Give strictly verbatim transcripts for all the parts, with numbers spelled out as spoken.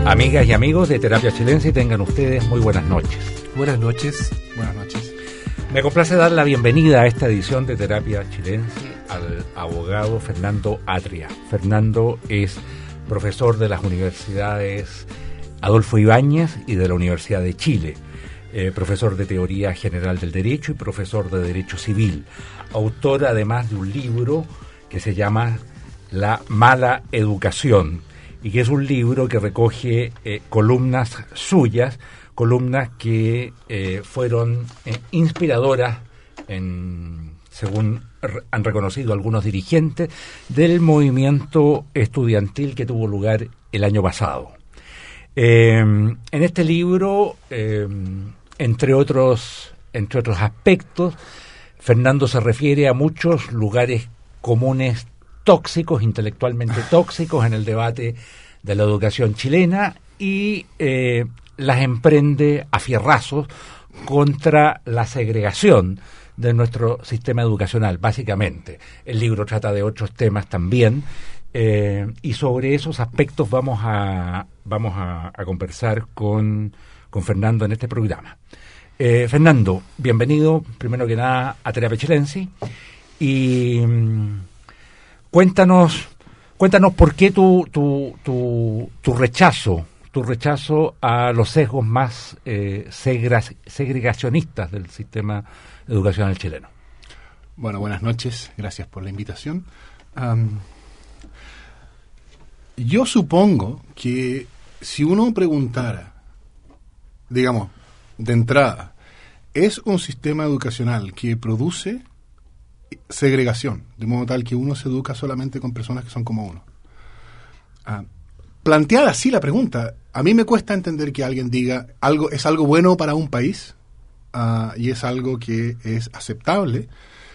Amigas y amigos de Terapia Chilense, tengan ustedes muy buenas noches. Buenas noches. Buenas noches. Me complace dar la bienvenida a esta edición de Terapia Chilense al abogado Fernando Atria. Fernando es profesor de las universidades Adolfo Ibáñez y de la Universidad de Chile, eh, profesor de Teoría General del Derecho y profesor de Derecho Civil, autor además de un libro que se llama La Mala Educación, y que es un libro que recoge eh, columnas suyas, columnas que eh, fueron eh, inspiradoras, en, según re- han reconocido algunos dirigentes, del movimiento estudiantil que tuvo lugar el año pasado. Eh, en este libro, eh, entre otros, entre otros aspectos, Fernando se refiere a muchos lugares comunes tóxicos, intelectualmente tóxicos en el debate de la educación chilena y eh, las emprende a fierrazos contra la segregación de nuestro sistema educacional, básicamente. El libro trata de otros temas también, eh, y sobre esos aspectos vamos a vamos a, a conversar con, con Fernando en este programa. Eh, Fernando, bienvenido primero que nada a Terapia Chilense y mm, cuéntanos cuéntanos por qué tu tu tu, tu rechazo tu rechazo a los sesgos más eh, segras, segregacionistas del sistema educacional chileno. Bueno, buenas noches, gracias por la invitación. Um, yo supongo que si uno preguntara, digamos, de entrada, ¿es un sistema educacional que produce segregación, de modo tal que uno se educa solamente con personas que son como uno? Uh, planteada así la pregunta, a mí me cuesta entender que alguien diga algo es algo bueno para un país uh, y es algo que es aceptable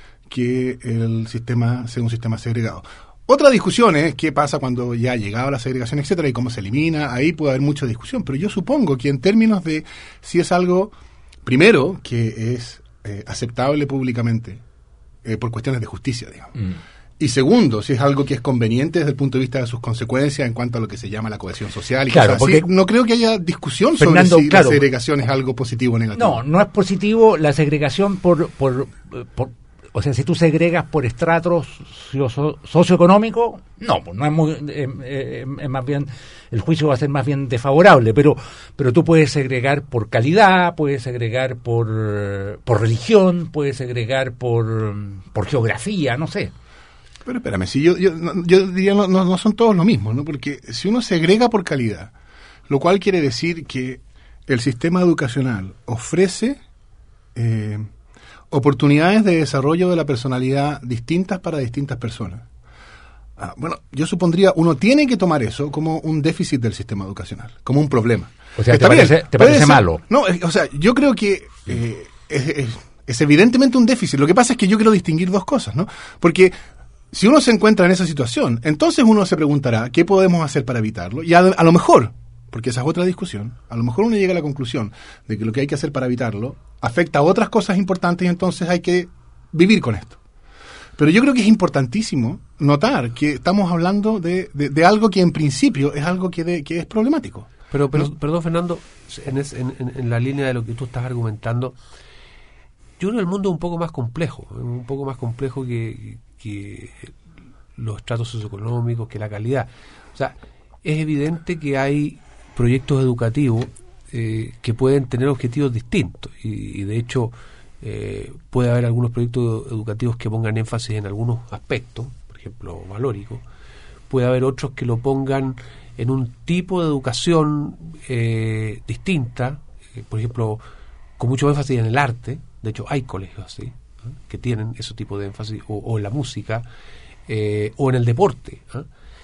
que el sistema sea un sistema segregado. Otra discusión es qué pasa cuando ya ha llegado la segregación, etcétera, y cómo se elimina. Ahí puede haber mucha discusión, pero yo supongo que en términos de si es algo, primero, que es eh, aceptable públicamente eh, por cuestiones de justicia, digamos. Mm. Y segundo, si es algo que es conveniente desde el punto de vista de sus consecuencias en cuanto a lo que se llama la cohesión social y claro, cosas así. No creo que haya discusión Fernando, sobre si claro, la segregación es algo positivo o negativo. No, no es positivo la segregación por, por, por o sea, si tú segregas por estratos socio, socioeconómicos, no, pues no es muy, eh, eh, es más bien, el juicio va a ser más bien desfavorable, pero, pero tú puedes segregar por calidad, puedes segregar por, por religión, puedes segregar por, por geografía, no sé. Pero espérame, si yo, yo, yo diría no, no, no son todos lo mismo, ¿no? Porque si uno segrega por calidad, lo cual quiere decir que el sistema educacional ofrece eh, oportunidades de desarrollo de la personalidad distintas para distintas personas. Ah, bueno, yo supondría, uno tiene que tomar eso como un déficit del sistema educacional, como un problema. O sea, ¿te parece, te parece malo? No, o sea, yo creo que eh, es, es, es evidentemente un déficit. Lo que pasa es que yo quiero distinguir dos cosas, ¿no? Porque si uno se encuentra en esa situación, entonces uno se preguntará qué podemos hacer para evitarlo. Y a, a lo mejor, porque esa es otra discusión, a lo mejor uno llega a la conclusión de que lo que hay que hacer para evitarlo afecta a otras cosas importantes y entonces hay que vivir con esto. Pero yo creo que es importantísimo notar que estamos hablando de, de, de algo que en principio es algo que, de, que es problemático. Pero, pero ¿no? Perdón, Fernando, en, es, en, en la línea de lo que tú estás argumentando, yo creo que el mundo es un poco más complejo, un poco más complejo que, que los estratos socioeconómicos, que la calidad. O sea, es evidente que hay proyectos educativos eh, que pueden tener objetivos distintos y, y de hecho eh, puede haber algunos proyectos educativos que pongan énfasis en algunos aspectos, por ejemplo valórico, puede haber otros que lo pongan en un tipo de educación eh, distinta, eh, por ejemplo con mucho énfasis en el arte. De hecho hay colegios así, ¿eh? que tienen ese tipo de énfasis, o, o en la música eh, o en el deporte, ¿eh?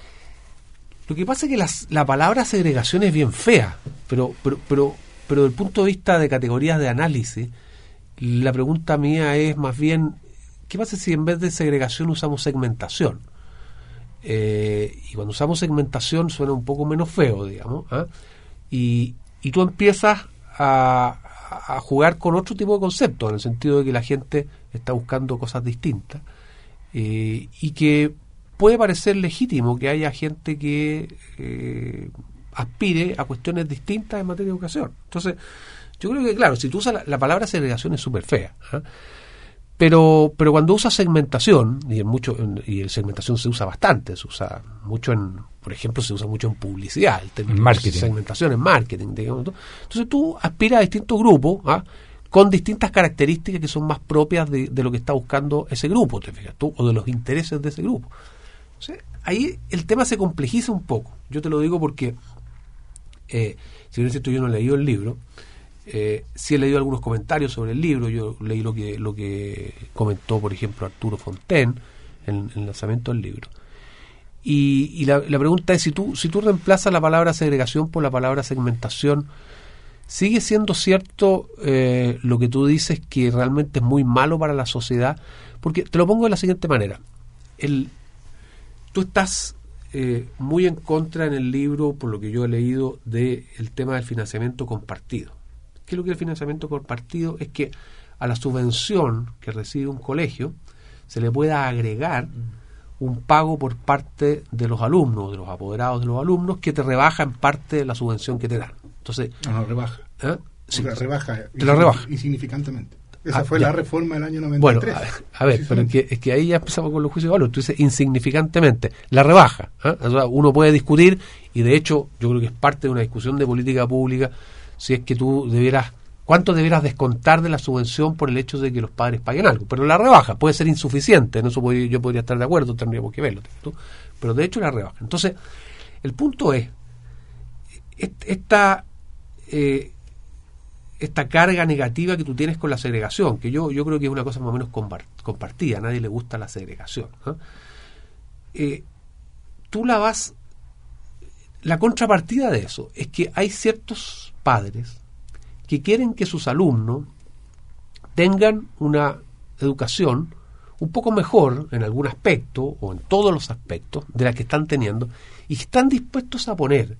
Lo que pasa es que las, la palabra segregación es bien fea, pero, pero, pero, pero desde el punto de vista de categorías de análisis, la pregunta mía es más bien, ¿qué pasa si en vez de segregación usamos segmentación? Eh, y cuando usamos segmentación suena un poco menos feo, digamos, ¿eh? y, y tú empiezas a, a jugar con otro tipo de conceptos, en el sentido de que la gente está buscando cosas distintas, eh, y que puede parecer legítimo que haya gente que eh, aspire a cuestiones distintas en materia de educación. Entonces, yo creo que, claro, si tú usas la, la palabra segregación es súper fea, ¿eh? Pero, pero cuando usas segmentación, y en mucho, en, y en segmentación se usa bastante, se usa mucho en, por ejemplo, se usa mucho en publicidad, el término marketing. Segmentación en marketing, digamos. Entonces tú aspiras a distintos grupos, ¿ah? con distintas características que son más propias de, de lo que está buscando ese grupo, te fijas tú, o de los intereses de ese grupo. Entonces, ahí el tema se complejiza un poco. Yo te lo digo porque, eh, si bien es cierto, yo no he leído el libro, Eh, sí he leído algunos comentarios sobre el libro. Yo leí lo que lo que comentó, por ejemplo, Arturo Fontaine en, en el lanzamiento del libro. Y, y la, la pregunta es, si tú si tú reemplazas la palabra segregación por la palabra segmentación, ¿sigue siendo cierto eh, lo que tú dices, que realmente es muy malo para la sociedad? Porque te lo pongo de la siguiente manera. El, tú estás eh, muy en contra en el libro, por lo que yo he leído, del tema del financiamiento compartido. ¿Qué es lo que es el financiamiento compartido? Es que a la subvención que recibe un colegio se le pueda agregar un pago por parte de los alumnos, de los apoderados de los alumnos, que te rebaja en parte la subvención que te dan. Entonces, no, no, rebaja. ¿eh? Sí, o sea, rebaja. Te la rebaja. Insignificantemente. Esa ah, fue ya. la reforma del año noventa y tres. Bueno, a, a ver, pero es que, es que ahí ya empezamos con los juicios de valor. Tú dices insignificantemente. La rebaja. ¿eh? O sea, uno puede discutir, y de hecho yo creo que es parte de una discusión de política pública, si es que tú debieras, cuánto debieras descontar de la subvención por el hecho de que los padres paguen algo. Pero la rebaja puede ser insuficiente, en eso podría, yo podría estar de acuerdo, tendríamos que verlo, ¿tú? Pero de hecho la rebaja. Entonces, el punto es, esta eh, esta carga negativa que tú tienes con la segregación, que yo, yo creo que es una cosa más o menos compartida, a nadie le gusta la segregación, ¿eh? Eh, tú la vas... La contrapartida de eso es que hay ciertos padres que quieren que sus alumnos tengan una educación un poco mejor en algún aspecto, o en todos los aspectos, de la que están teniendo, y están dispuestos a poner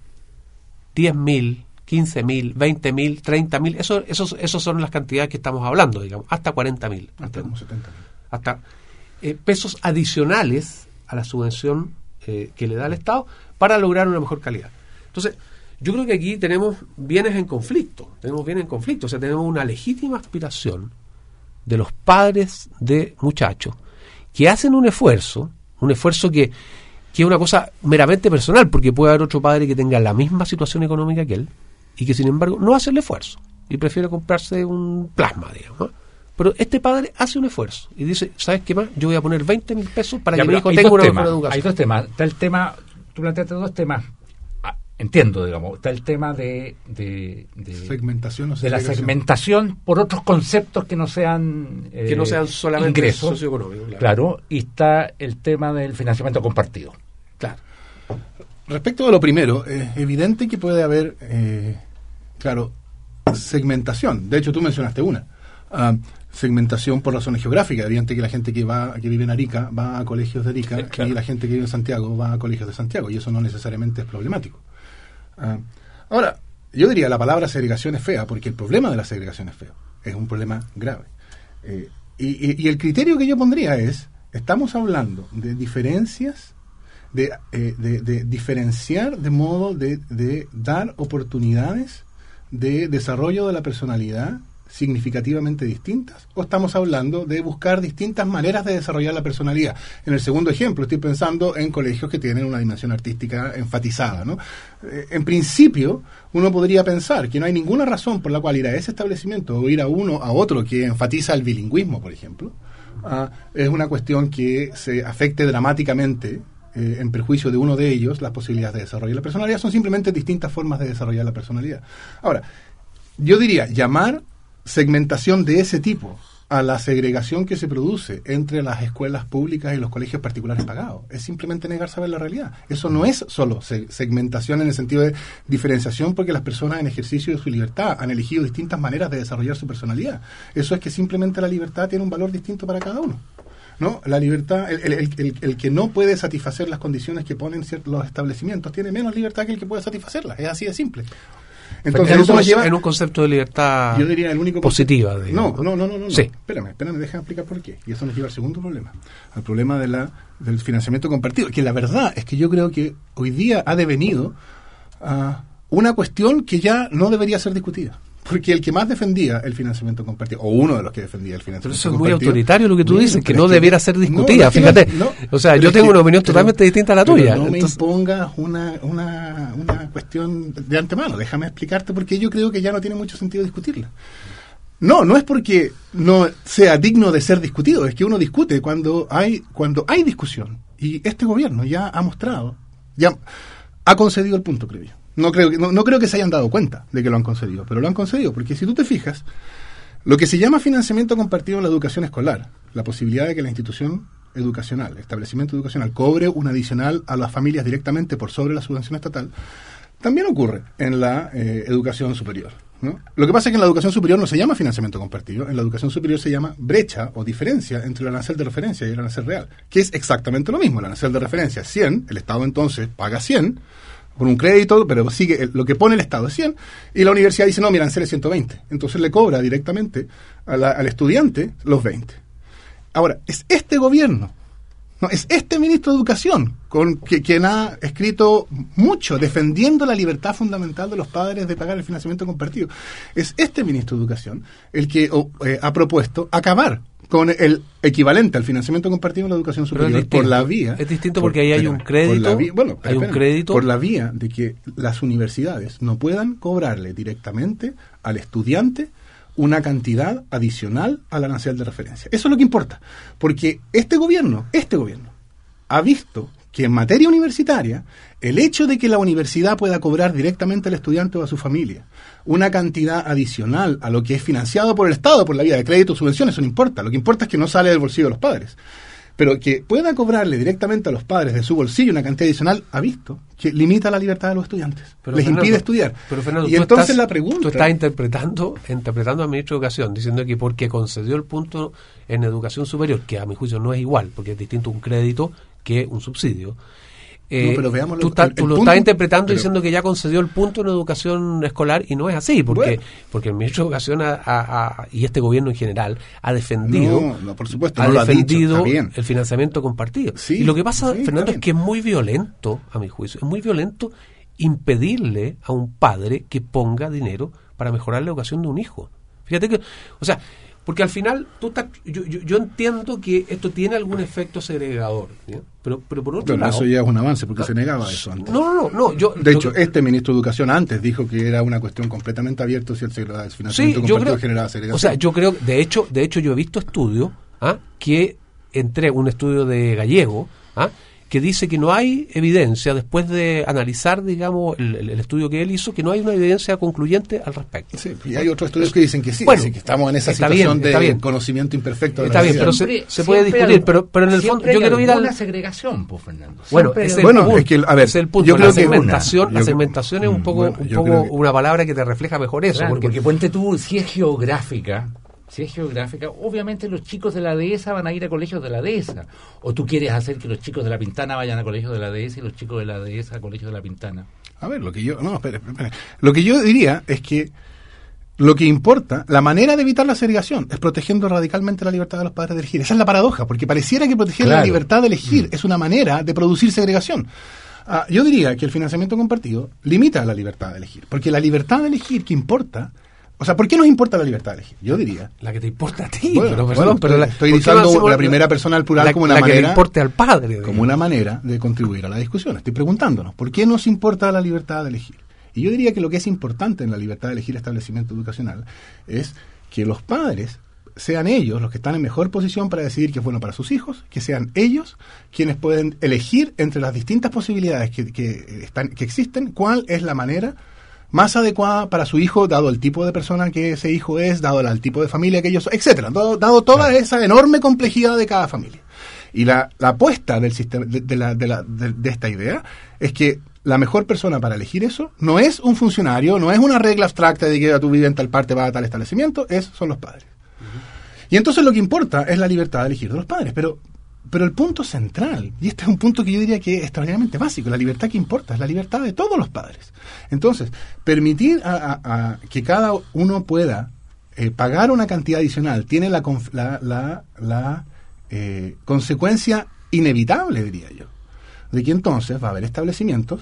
diez mil, quince mil, veinte mil, treinta mil, eso, esos, esos son las cantidades que estamos hablando, digamos, hasta cuarenta mil. Hasta como setenta mil. Hasta eh, pesos adicionales a la subvención eh, que le da el Estado para lograr una mejor calidad. Entonces, yo creo que aquí tenemos bienes en conflicto, tenemos bienes en conflicto, o sea, tenemos una legítima aspiración de los padres de muchachos que hacen un esfuerzo, un esfuerzo que, que es una cosa meramente personal, porque puede haber otro padre que tenga la misma situación económica que él y que sin embargo no hace el esfuerzo y prefiere comprarse un plasma, digamos, ¿no? Pero este padre hace un esfuerzo y dice, ¿sabes qué más? Yo voy a poner veinte mil pesos para ya, que mi hijo tenga una mejor educación. Hay dos temas. Está el tema, tú planteaste dos temas, ah, entiendo, digamos, está el tema de, de, de segmentación o de la segmentación por otros conceptos que no sean eh, que no sean solamente ingresos, socioeconómicos. Claro. claro, y está el tema del financiamiento compartido. Claro. Respecto a lo primero, es evidente que puede haber, eh, claro, segmentación. De hecho, tú mencionaste una. Uh, segmentación por razones geográficas. Evidente que la gente que va que vive en Arica va a colegios de Arica, sí, claro, y la gente que vive en Santiago va a colegios de Santiago, y eso no necesariamente es problemático. Uh, ahora, yo diría, la palabra segregación es fea, porque el problema de la segregación es feo, es un problema grave. Eh, y, y, y el criterio que yo pondría es, estamos hablando de diferencias, de, eh, de, de diferenciar de modo de, de dar oportunidades de desarrollo de la personalidad significativamente distintas, o estamos hablando de buscar distintas maneras de desarrollar la personalidad. En el segundo ejemplo estoy pensando en colegios que tienen una dimensión artística enfatizada, ¿no? Eh, en principio uno podría pensar que no hay ninguna razón por la cual ir a ese establecimiento o ir a uno a otro que enfatiza el bilingüismo, por ejemplo, uh, es una cuestión que se afecte dramáticamente eh, en perjuicio de uno de ellos las posibilidades de desarrollar la personalidad. Son simplemente distintas formas de desarrollar la personalidad. Ahora, yo diría, llamar segmentación de ese tipo a la segregación que se produce entre las escuelas públicas y los colegios particulares pagados es simplemente negar saber la realidad. Eso no es solo se- segmentación en el sentido de diferenciación, porque las personas en ejercicio de su libertad han elegido distintas maneras de desarrollar su personalidad. Eso es que simplemente la libertad tiene un valor distinto para cada uno, ¿no? La libertad, el, el, el, el que no puede satisfacer las condiciones que ponen ciertos los establecimientos tiene menos libertad que el que puede satisfacerlas. Es así de simple. Entonces, en, eso un, nos lleva, en un concepto de libertad, yo diría, el único positiva. No, no, no, no, no. Sí. Espérame, espérame, déjame explicar por qué. Y eso nos lleva al segundo problema, al problema de la del financiamiento compartido, que la verdad es que yo creo que hoy día ha devenido uh, una cuestión que ya no debería ser discutida. Porque el que más defendía el financiamiento compartido, o uno de los que defendía el financiamiento compartido... Pero eso es compartido, muy autoritario lo que tú bien, dices, que no que, debiera ser discutida, no, fíjate. No, o sea, yo tengo que, una opinión pero, totalmente distinta a la tuya. No entonces... me impongas una, una, una cuestión de antemano, déjame explicarte porque yo creo que ya no tiene mucho sentido discutirla. No, no es porque no sea digno de ser discutido, es que uno discute cuando hay, cuando hay discusión. Y este gobierno ya ha mostrado, ya ha concedido el punto, creo yo. No creo, que, no, no creo que se hayan dado cuenta de que lo han concedido, pero lo han concedido, porque si tú te fijas, lo que se llama financiamiento compartido en la educación escolar, la posibilidad de que la institución educacional, el establecimiento educacional, cobre un adicional a las familias directamente por sobre la subvención estatal, también ocurre en la eh, educación superior, ¿no? Lo que pasa es que en la educación superior no se llama financiamiento compartido, en la educación superior se llama brecha o diferencia entre el arancel de referencia y el arancel real, que es exactamente lo mismo. El arancel de referencia es cien, el Estado entonces paga cien, por un crédito, pero sigue lo que pone el Estado es cien, y la universidad dice, no, mi arancel es ciento veinte. Entonces le cobra directamente a la, al estudiante los veinte. Ahora, es este gobierno, no, es este ministro de Educación, con que, quien ha escrito mucho defendiendo la libertad fundamental de los padres de pagar el financiamiento compartido. Es este ministro de Educación el que oh, eh, ha propuesto acabar con el equivalente al financiamiento compartido en la educación superior por la vía... Es distinto por, porque ahí hay un crédito, vía, bueno, hay espera, un crédito... Por la vía de que las universidades no puedan cobrarle directamente al estudiante una cantidad adicional al arancel de referencia. Eso es lo que importa, porque este gobierno, este gobierno, ha visto que en materia universitaria, el hecho de que la universidad pueda cobrar directamente al estudiante o a su familia una cantidad adicional a lo que es financiado por el Estado, por la vía de crédito o subvenciones, eso no importa. Lo que importa es que no sale del bolsillo de los padres. Pero que pueda cobrarle directamente a los padres de su bolsillo una cantidad adicional, ha visto que limita la libertad de los estudiantes. Pero les Fernando, impide estudiar. Pero Fernando, y entonces estás, la pregunta... Tú estás interpretando, interpretando al ministro de Educación, diciendo que porque concedió el punto en educación superior, que a mi juicio no es igual, porque es distinto un crédito que un subsidio. Eh, no, pero veamos tú, el, ta, el, tú el lo punto, estás interpretando pero, diciendo que ya concedió el punto en educación escolar y no es así, porque bueno, porque el ministro de Educación ha, ha, ha, y este gobierno en general ha defendido, no, no, por supuesto, ha no defendido lo ha dicho, el financiamiento compartido. Sí, y lo que pasa, sí, Fernando, es que es muy violento, a mi juicio, es muy violento impedirle a un padre que ponga dinero para mejorar la educación de un hijo. Fíjate que, o sea, porque al final tú estás, yo, yo, yo entiendo que esto tiene algún efecto segregador, ¿sí? pero pero por otro bueno, lado... eso ya es un avance, porque no, se negaba eso antes. No, no, no. Yo, de hecho, que, este ministro de Educación antes dijo que era una cuestión completamente abierta si el, el financiamiento sí, compartido creo, generaba segregación. O sea, yo creo, de hecho, de hecho yo he visto estudios ¿ah? que, entre un estudio de Gallego, ¿ah? que dice que no hay evidencia, después de analizar, digamos, el, el estudio que él hizo, que no hay una evidencia concluyente al respecto. Sí, y hay otros estudios que dicen que sí, bueno, así que estamos en esa está situación bien, está de bien. conocimiento imperfecto de está la bien, pero se, se puede discutir, hay, pero, pero en el fondo yo quiero ir a la segregación, pues, Fernando. Bueno, es el bueno punto, es que, a ver, es el punto. Yo creo la segmentación, que la segmentación yo, es un poco, bueno, un yo poco que, una palabra que te refleja mejor eso. Claro, porque, porque ponte tú, si es geográfica, si es geográfica, obviamente los chicos de la dehesa van a ir a colegios de la dehesa. O tú quieres hacer que los chicos de la Pintana vayan a colegios de la dehesa y los chicos de la dehesa a colegios de la Pintana. A ver, lo que yo, no, espere, espere. Lo que yo diría es que lo que importa, la manera de evitar la segregación es protegiendo radicalmente la libertad de los padres de elegir. Esa es la paradoja, porque pareciera que proteger claro. la libertad de elegir mm. es una manera de producir segregación. Ah, yo diría que el financiamiento compartido limita la libertad de elegir, porque la libertad de elegir que importa. O sea, ¿por qué nos importa la libertad de elegir? Yo diría. La que te importa a ti. Bueno, pero, bueno, perdón, pero la, estoy usando la primera persona al plural la, como una la manera. Que le importe al padre. Digamos. Como una manera de contribuir a la discusión. Estoy preguntándonos, ¿por qué nos importa la libertad de elegir? Y yo diría que lo que es importante en la libertad de elegir establecimiento educacional es que los padres sean ellos los que están en mejor posición para decidir qué es bueno para sus hijos, que sean ellos quienes pueden elegir entre las distintas posibilidades que, que, están, que existen, cuál es la manera más adecuada para su hijo, dado el tipo de persona que ese hijo es, dado el tipo de familia que ellos son, etcétera, dado, dado toda claro. esa enorme complejidad de cada familia. Y la, la apuesta del sistema de, de, la, de, la, de, de esta idea es que la mejor persona para elegir eso no es un funcionario, no es una regla abstracta de que a tu vida en tal parte va a tal establecimiento, es, son los padres. Uh-huh. Y entonces lo que importa es la libertad de elegir de los padres, pero Pero el punto central, y este es un punto que yo diría que es extraordinariamente básico, la libertad que importa es la libertad de todos los padres. Entonces, permitir a, a, a que cada uno pueda eh, pagar una cantidad adicional tiene la, la, la, la eh, consecuencia inevitable, diría yo, de que entonces va a haber establecimientos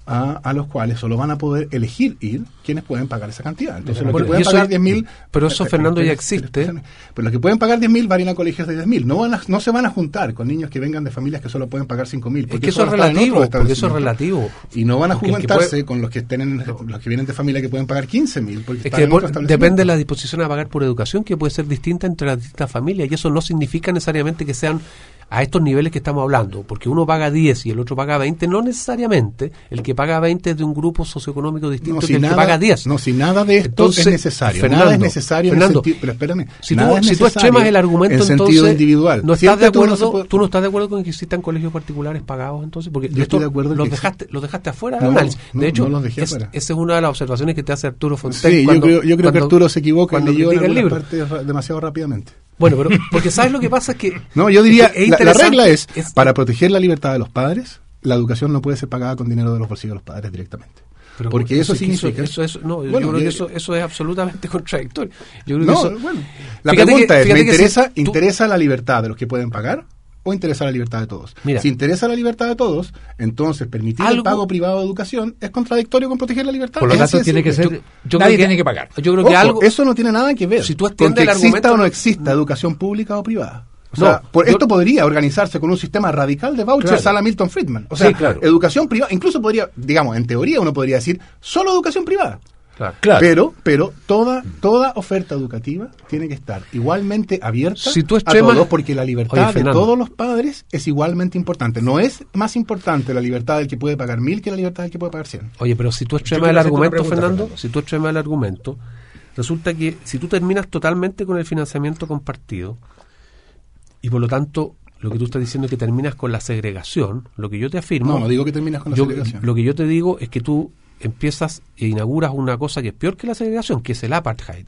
a, a los cuales solo van a poder elegir ir quienes pueden pagar esa cantidad. Entonces, bueno, los que pueden pagar diez mil... Pero eso, Fernando, ya existe. Pero los que pueden pagar diez mil van a ir a colegios de diez mil. No, van a, no se van a juntar con niños que vengan de familias que solo pueden pagar cinco mil. Es que eso es relativo, porque eso es relativo. Y no van a porque juntarse puede... con los que estén en, los que vienen de familia que pueden pagar quince mil. Es que depende de la disposición a pagar por educación, que puede ser distinta entre las distintas familias, y eso no significa necesariamente que sean a estos niveles que estamos hablando, porque uno paga diez y el otro paga veinte, no necesariamente el que paga veinte es de un grupo socioeconómico distinto no, que si el nada, que paga diez. No, si nada de esto entonces, es necesario, Fernando, nada es necesario Fernando, en el sentido, pero espérame, si nada tú, es si tú extremas el argumento, en entonces, sentido individual. No estás de acuerdo, tú no, puede... tú no estás de acuerdo con que existan colegios particulares pagados, entonces, porque yo estoy de acuerdo los que dejaste, los dejaste afuera no, del análisis. No, de hecho, no los dejé es, afuera. Esa es una de las observaciones que te hace Arturo Fontaine. Sí, cuando, yo creo, yo creo cuando, que Arturo se equivoca y leyó en el algunas libro. partes demasiado rápidamente. Bueno, pero porque ¿sabes lo que pasa? Es que no, yo diría, es la, la regla es, es, para proteger la libertad de los padres, la educación no puede ser pagada con dinero de los bolsillos de los padres directamente. Pero porque eso significa... Eso, eso, eso, no, bueno, yo creo que eso, eso es absolutamente contradictorio. Yo creo no, que eso, bueno, la fíjate pregunta que, es, ¿me interesa, si interesa tú, la libertad de los que pueden pagar o interesa la libertad de todos? Mira, si interesa la libertad de todos, entonces permitir algo, el pago privado de educación es contradictorio con proteger la libertad. Por lo tanto, tiene que ser... Yo, yo nadie tiene que pagar. Yo creo Ojo, que algo... Eso no tiene nada que ver si tú con que el exista o no exista educación pública o privada. O no, sea, por, yo, esto podría organizarse con un sistema radical de vouchers claro. a la Milton Friedman. O sea, sí, claro. educación privada, incluso podría, digamos, en teoría uno podría decir solo educación privada. Claro. Claro. Pero, pero toda, toda oferta educativa tiene que estar igualmente abierta si tú a extremas, todos, porque la libertad oye, de todos los padres es igualmente importante. No es más importante la libertad del que puede pagar mil que la libertad del que puede pagar cien. Oye, pero si tú extremas el argumento, pregunta, Fernando, Fernando, si tú extremas el argumento, resulta que si tú terminas totalmente con el financiamiento compartido, y por lo tanto lo que tú estás diciendo es que terminas con la segregación, lo que yo te afirmo... No, no digo que terminas con la yo, segregación. Lo que yo te digo es que tú empiezas e inauguras una cosa que es peor que la segregación, que es el apartheid.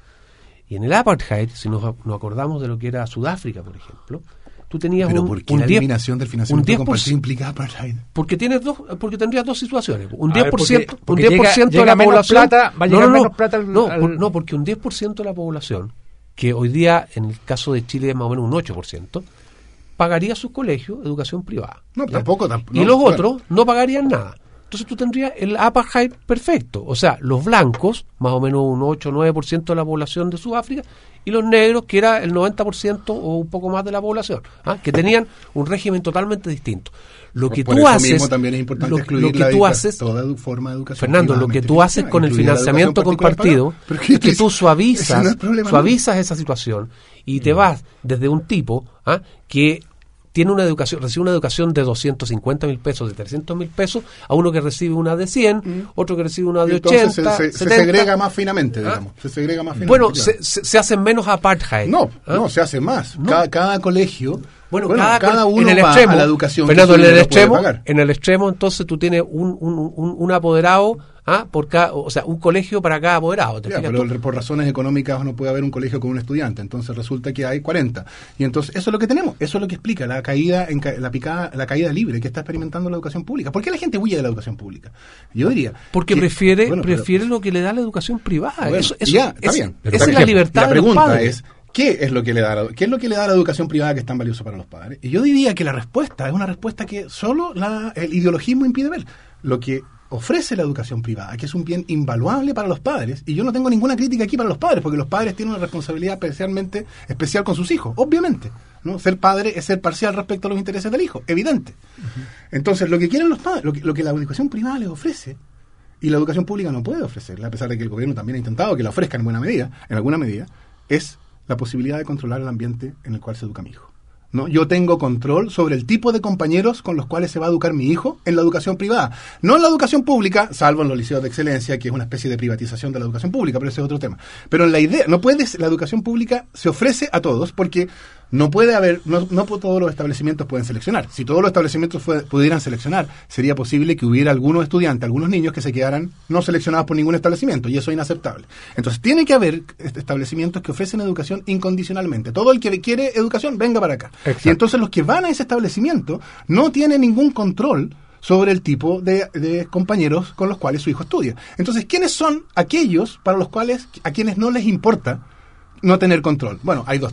Y en el apartheid, si nos, nos acordamos de lo que era Sudáfrica, por ejemplo, tú tenías ¿Pero un, por qué un la diez, eliminación del financiamiento compartido implica apartheid? Porque tienes dos, porque tendrías dos situaciones. Un diez por ciento, ver, porque, porque un diez por ciento llega, de la llega población... Plata, va a llegar no, no, no, menos plata al, no, al... Por, no, porque un diez por ciento de la población, que hoy día en el caso de Chile es más o menos un ocho por ciento, pagaría sus colegios educación privada. No, tampoco, tampoco. Y no, los claro. otros no pagarían nada. Entonces tú tendrías el apartheid perfecto. O sea, los blancos, más o menos un ocho o nueve por ciento de la población de Sudáfrica, y los negros, que era el noventa por ciento o un poco más de la población, ¿ah? que tenían un régimen totalmente distinto. Lo que Por tú eso haces, mismo también es importante lo, excluir lo que la tú educa- haces, toda forma de educación. Fernando, lo que tú haces con el financiamiento compartido es que tú suavizas, no es problema, suavizas esa situación y te vas desde un tipo ¿ah? que tiene una educación, recibe una educación de doscientos cincuenta mil pesos, de trescientos mil pesos, a uno que recibe una de cien, mm. otro que recibe una de Entonces ochenta, se, se, setenta. Se segrega más finamente, digamos. ¿Ah? Se segrega más finamente. Bueno, claro. se, se, se hacen menos apartheid. No, ¿Ah? no, se hace más. No. Cada, cada colegio, bueno, bueno cada, cada uno en el va extremo, a la educación Fernando, que en el no extremo, puede pagar. En el extremo, entonces tú tienes un, un, un, un apoderado, ¿ah? por cada, o sea, un colegio para cada apoderado. ¿te Ya, fijas pero tú? por razones económicas no puede haber un colegio con un estudiante, entonces resulta que hay cuarenta. Y entonces eso es lo que tenemos, eso es lo que explica la caída en ca- la picada, la caída libre que está experimentando la educación pública. ¿Por qué la gente huye de la educación pública? Yo diría porque que, prefiere bueno, prefiere pero, lo que le da la educación privada. Bueno, eso, eso, ya, está es, bien. Esa es la libertad la de los pregunta padres. es ¿qué es lo que le da la, qué es lo que le da la educación privada que es tan valioso para los padres? Y yo diría que la respuesta es una respuesta que solo la, el ideologismo impide ver. Lo que ofrece la educación privada, que es un bien invaluable para los padres, y yo no tengo ninguna crítica aquí para los padres, porque los padres tienen una responsabilidad especialmente especial con sus hijos, obviamente, ¿no? Ser padre es ser parcial respecto a los intereses del hijo, evidente. Uh-huh. Entonces, lo que quieren los padres, lo que, lo que la educación privada les ofrece, y la educación pública no puede ofrecerla, a pesar de que el gobierno también ha intentado que la ofrezca en buena medida, en alguna medida, es la posibilidad de controlar el ambiente en el cual se educa mi hijo. ¿No? Yo tengo control sobre el tipo de compañeros con los cuales se va a educar mi hijo en la educación privada. No en la educación pública, salvo en los liceos de excelencia, que es una especie de privatización de la educación pública, pero ese es otro tema. Pero en la idea, no puede, la educación pública se ofrece a todos porque no puede haber, no, no todos los establecimientos pueden seleccionar. Si todos los establecimientos fue, pudieran seleccionar, sería posible que hubiera algunos estudiantes, algunos niños que se quedaran no seleccionados por ningún establecimiento, y eso es inaceptable. Entonces tiene que haber establecimientos que ofrecen educación incondicionalmente. Todo el que quiere educación, venga para acá. Exacto. Y entonces los que van a ese establecimiento no tienen ningún control sobre el tipo de, de compañeros con los cuales su hijo estudia. Entonces, ¿quiénes son aquellos para los cuales, a quienes no les importa no tener control? Bueno, hay dos tipos.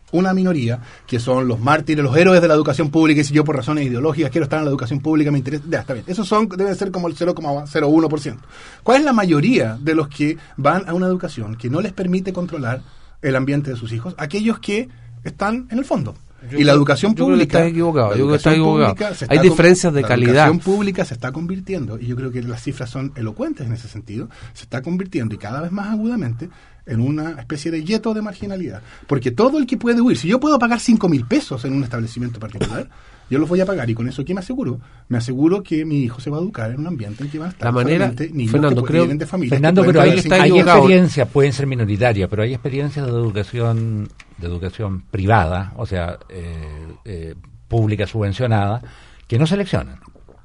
una minoría, que son los mártires, los héroes de la educación pública, y si yo por razones ideológicas quiero estar en la educación pública, me interesa, ya, está bien. Esos son, deben ser como el cero coma cero uno por ciento. ¿Cuál es la mayoría de los que van a una educación que no les permite controlar el ambiente de sus hijos? Aquellos que están en el fondo. Yo y la educación yo pública... Creo que estás equivocado, yo creo que estás equivocado. Se Hay está diferencias de la calidad. La educación pública se está convirtiendo, y yo creo que las cifras son elocuentes en ese sentido, se está convirtiendo, y cada vez más agudamente, en una especie de gueto de marginalidad. Porque todo el que puede huir, si yo puedo pagar cinco mil pesos en un establecimiento particular, yo los voy a pagar, y con eso, ¿qué me aseguro? Me aseguro que mi hijo se va a educar en un ambiente en que van a estar la manera, niños Fernando, que creo, vienen de familias Fernando, que pero hay, hay equivocado. experiencias, pueden ser minoritarias, pero hay experiencias de educación de educación privada, o sea, eh, eh, pública subvencionada, que no seleccionan.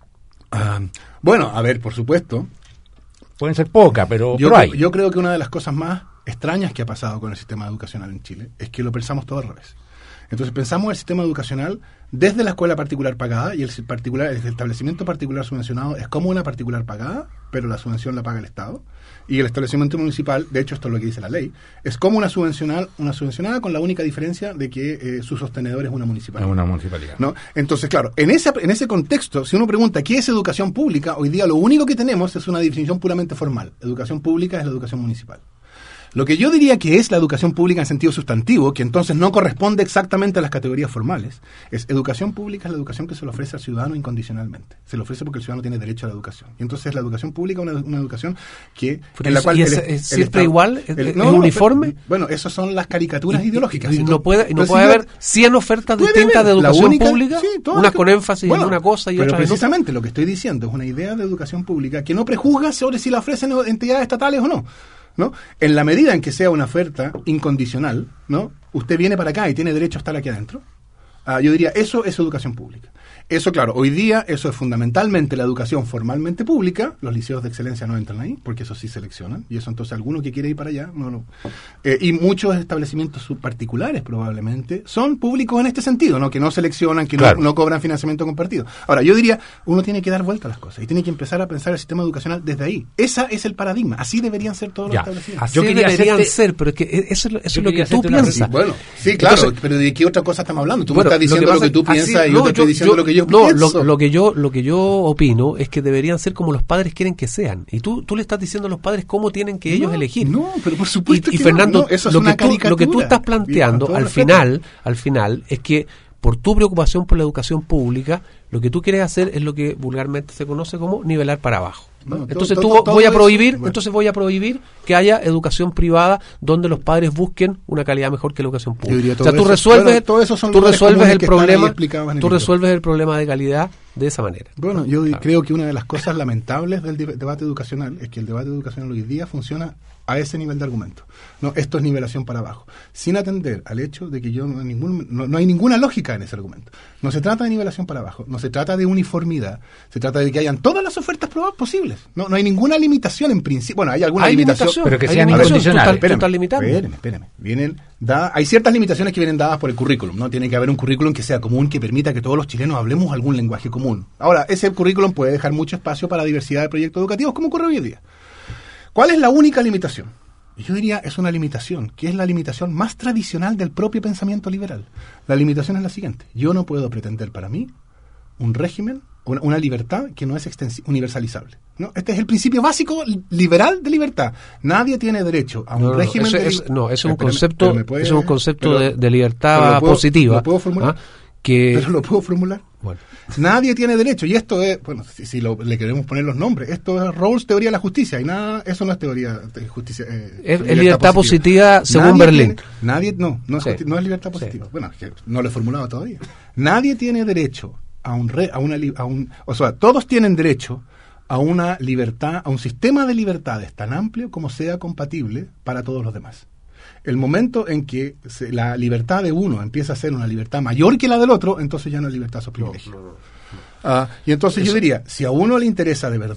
Ah, bueno, a ver, por supuesto. Pueden ser pocas, pero, Yo, pero hay. yo creo que una de las cosas más extrañas que ha pasado con el sistema educacional en Chile es que lo pensamos todo al revés. Entonces pensamos el sistema educacional desde la escuela particular pagada, y el particular, el establecimiento particular subvencionado es como una particular pagada, pero la subvención la paga el Estado, y el establecimiento municipal, de hecho esto es lo que dice la ley, es como una subvencional, una subvencionada, con la única diferencia de que eh, su sostenedor es una municipalidad. Es una municipalidad. ¿No? Entonces, claro, en ese, en ese contexto, si uno pregunta qué es educación pública, hoy día lo único que tenemos es una definición puramente formal. Educación pública es la educación municipal. Lo que yo diría que es la educación pública en sentido sustantivo, que entonces no corresponde exactamente a las categorías formales, es educación pública es la educación que se le ofrece al ciudadano incondicionalmente. Se le ofrece porque el ciudadano tiene derecho a la educación. Y entonces la educación pública es una, una educación que... Pero en la es, cual ¿y el, es, el es siempre Estado, igual? ¿Es, el, es no, no, uniforme? Pero, bueno, esas son las caricaturas y, ideológicas. Y, y no puede, y no Entonces, puede yo, haber cien ofertas puede distintas haber, de educación única, pública, sí, unas con énfasis bueno, en una cosa y pero otras en otra. precisamente lo que estoy diciendo es una idea de educación pública que no prejuzga sobre si la ofrecen entidades estatales o no. ¿No? En la medida en que sea una oferta incondicional, ¿no? Usted viene para acá y tiene derecho a estar aquí adentro. Uh, yo diría, eso es educación pública. Eso, claro, hoy día eso es fundamentalmente la educación formalmente pública. Los liceos de excelencia no entran ahí, porque eso sí seleccionan, y eso entonces alguno que quiere ir para allá, no, no. Eh, y muchos establecimientos subparticulares probablemente son públicos en este sentido, ¿no? Que no seleccionan, que claro. no, no cobran financiamiento compartido. Ahora, yo diría, uno tiene que dar vuelta a las cosas y tiene que empezar a pensar el sistema educacional desde ahí. Ese es el paradigma, así deberían ser todos ya. los establecimientos. Así yo deberían hacerte, ser, pero es que eso, eso es lo que tú piensas. Sí, bueno, sí, claro, entonces, pero ¿de qué otra cosa estamos hablando? Tú bueno, me estás diciendo lo que, lo que tú así, piensas y no, yo te estoy yo, diciendo yo, lo que yo no, pienso. Lo, lo que yo lo que yo opino es que deberían ser como los padres quieren que sean. Y tú tú le estás diciendo a los padres cómo tienen que ellos no, elegir. No, pero por supuesto y, y que Fernando, no, no, eso es lo, una que tú, lo que tú estás planteando al final, al final es que por tu preocupación por la educación pública, lo que tú quieres hacer es lo que vulgarmente se conoce como nivelar para abajo. ¿no? No, entonces todo, tú todo, voy a prohibir, bueno. entonces voy a prohibir que haya educación privada donde los padres busquen una calidad mejor que la educación pública. O sea, tú eso, resuelves, bueno, todo eso son tú resuelves el problema, tú resuelves el problema de calidad de esa manera. Bueno, yo claro. creo que una de las cosas lamentables del debate educacional es que el debate educacional hoy día funciona a ese nivel de argumento. No, esto es nivelación para abajo, sin atender al hecho de que yo no hay, ningún, no, no hay ninguna lógica en ese argumento. No se trata de nivelación para abajo, no se trata de uniformidad, se trata de que hayan todas las ofertas probadas posibles. No, no hay ninguna limitación en principio. Bueno, hay alguna hay limitación, limitación, pero que hay sean incondicionales. Espérenme, espérenme, espérenme. Vienen da, hay ciertas limitaciones que vienen dadas por el currículum, ¿no? Tiene que haber un currículum que sea común, que permita que todos los chilenos hablemos algún lenguaje común. Ahora, ese currículum puede dejar mucho espacio para diversidad de proyectos educativos, como ocurre hoy en día. ¿Cuál es la única limitación? Yo diría, es una limitación, que es la limitación más tradicional del propio pensamiento liberal. La limitación es la siguiente: yo no puedo pretender para mí un régimen, una, una libertad que no es extensi- universalizable. ¿no? Este es el principio básico liberal de libertad. Nadie tiene derecho a un no, no, régimen ese, de es, No, es un pero, concepto, pero puede, es un concepto pero, de, de libertad lo puedo, positiva. ¿Lo puedo formular? ¿ah? Que, ¿Pero lo puedo formular? Bueno. Nadie tiene derecho, y esto es, bueno, si, si lo, le queremos poner los nombres, esto es Rawls, teoría de la justicia, y nada, eso no es teoría de justicia. Eh, es libertad, libertad positiva, positiva según nadie Berlín. Tiene, nadie, no, no es, sí. no es libertad positiva. Sí. Bueno, es que no lo he formulado todavía. Nadie tiene derecho a un, re, a una, a un, o sea, todos tienen derecho a una libertad, a un sistema de libertades tan amplio como sea compatible para todos los demás. El momento en que se, la libertad de uno empieza a ser una libertad mayor que la del otro, entonces ya no es libertad, sos privilegio. No, no, no. Uh, y entonces Eso. yo diría, si a uno le interesa de verdad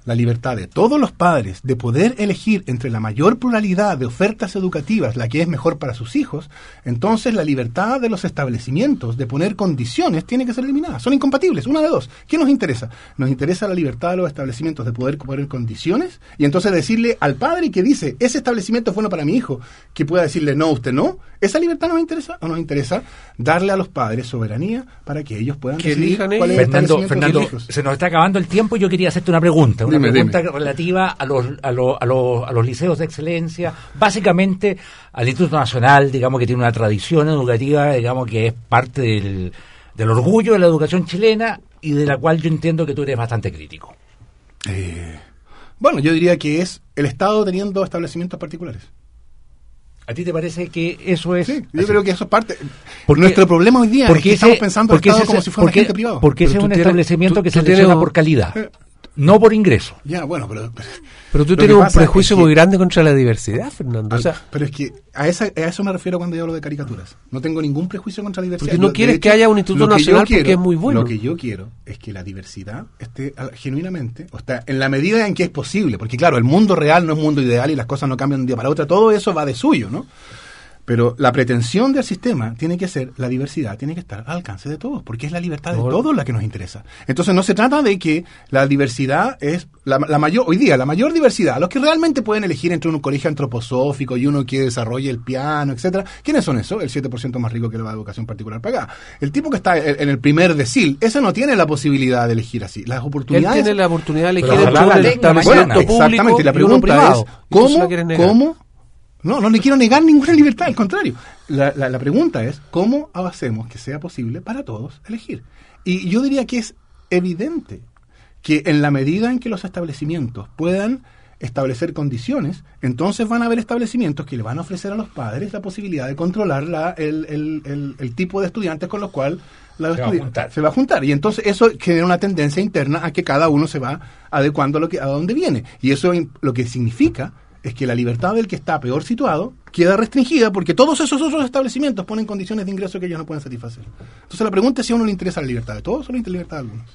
la libertad de todos los padres de poder elegir entre la mayor pluralidad de ofertas educativas la que es mejor para sus hijos, entonces la libertad de los establecimientos de poner condiciones tiene que ser eliminada. Son incompatibles, una de dos. ¿Qué nos interesa? Nos interesa la libertad de los establecimientos de poder poner condiciones y entonces decirle al padre que dice, ese establecimiento es bueno para mi hijo, que pueda decirle, no, usted no. ¿Esa libertad nos interesa o nos interesa darle a los padres soberanía para que ellos puedan decidir cuál es el Fernando, establecimiento Fernando, de sus hijos? se nos está acabando el tiempo y yo quería hacerte una pregunta, una Dime, pregunta dime. relativa a los, a, los, a, los, a los liceos de excelencia, básicamente al Instituto Nacional, digamos que tiene una tradición educativa, digamos que es parte del, del orgullo de la educación chilena y de la cual yo entiendo que tú eres bastante crítico. Eh, bueno, yo diría que es el Estado teniendo establecimientos particulares. ¿A ti te parece que eso es...? Sí, yo así? creo que eso es parte... Porque- Nuestro problema hoy día es porque que ese- estamos pensando en el porque Estado ese- como si fuera un porque- agente privado. Porque ese Pero es tú un tienes- establecimiento tú- que tú selecciona tienes un- por calidad, Eh, no por ingreso. Ya, bueno, pero... Pero tú Lo que tienes un pasa prejuicio es que- muy grande contra la diversidad, Fernando. O sea, pero es que a, esa, a eso me refiero cuando yo hablo de caricaturas. No tengo ningún prejuicio contra la diversidad. Porque no Yo, de quieres hecho, que haya un instituto lo que yo nacional porque quiero- es muy bueno. Lo que yo quiero es que la diversidad esté ah, genuinamente, o sea, en la medida en que es posible. Porque claro, el mundo real no es un mundo ideal y las cosas no cambian de un día para otro. Todo eso va de suyo, ¿no? Pero la pretensión del sistema tiene que ser, la diversidad tiene que estar al alcance de todos, porque es la libertad de No. todos la que nos interesa. Entonces no se trata de que la diversidad es la, la mayor, hoy día la mayor diversidad, los que realmente pueden elegir entre un colegio antroposófico y uno que desarrolle el piano, etcétera. ¿Quiénes son esos? El siete por ciento más rico que la educación particular pagada. El tipo que está en en el primer decil, ese no tiene la posibilidad de elegir así. Las él oportunidades... tiene la oportunidad de elegir Pero entre ojalá un la tenga establecimiento mañana. público Exactamente, y la y uno pregunta privado. es, Y tú se ¿cómo, la quieres negar. cómo? No, no le quiero negar ninguna libertad, al contrario. La, la, la pregunta es, ¿cómo hacemos que sea posible para todos elegir? Y yo diría que es evidente que en la medida en que los establecimientos puedan establecer condiciones, entonces van a haber establecimientos que le van a ofrecer a los padres la posibilidad de controlar la, el, el, el, el tipo de estudiantes con los cuales la Se va a estudi- juntar. se va a juntar. Y entonces eso genera una tendencia interna a que cada uno se va adecuando a, lo que, a dónde viene. Y eso im- lo que significa es que la libertad del que está peor situado queda restringida porque todos esos otros establecimientos ponen condiciones de ingreso que ellos no pueden satisfacer. Entonces la pregunta es si a uno le interesa la libertad de todos o le interesa la libertad de algunos.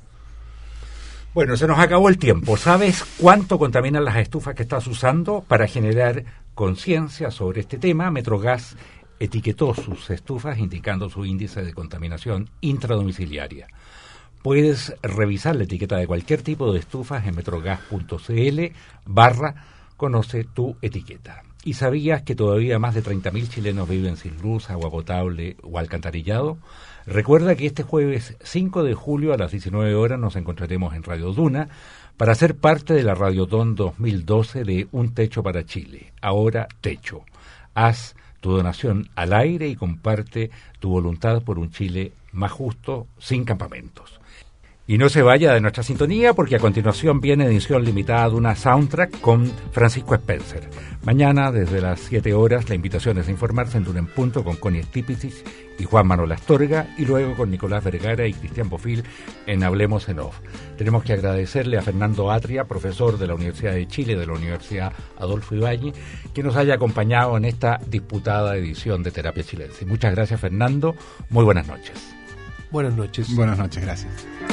Bueno, se nos acabó el tiempo. ¿Sabes cuánto contaminan las estufas que estás usando? Para generar conciencia sobre este tema, Metrogas etiquetó sus estufas indicando su índice de contaminación intradomiciliaria. Puedes revisar la etiqueta de cualquier tipo de estufas en metrogas.cl barra conoce tu etiqueta. ¿Y sabías que todavía más de treinta mil chilenos viven sin luz, agua potable o alcantarillado? Recuerda que este jueves cinco de julio a las diecinueve horas nos encontraremos en Radio Duna para ser parte de la Radiotón dos mil doce de Un Techo para Chile. Ahora Techo. Haz tu donación al aire y comparte tu voluntad por un Chile más justo, sin campamentos. Y no se vaya de nuestra sintonía porque a continuación viene edición limitada de una soundtrack con Francisco Spencer. Mañana desde las siete horas la invitación es a informarse en Duna en Punto con Connie Stipicis y Juan Manuel Astorga y luego con Nicolás Vergara y Cristian Bofil en Hablemos en Off. Tenemos que agradecerle a Fernando Atria, profesor de la Universidad de Chile, de la Universidad Adolfo Ibáñez, que nos haya acompañado en esta disputada edición de Terapia Chilense. Muchas gracias, Fernando. Muy buenas noches. Buenas noches. Buenas noches, gracias.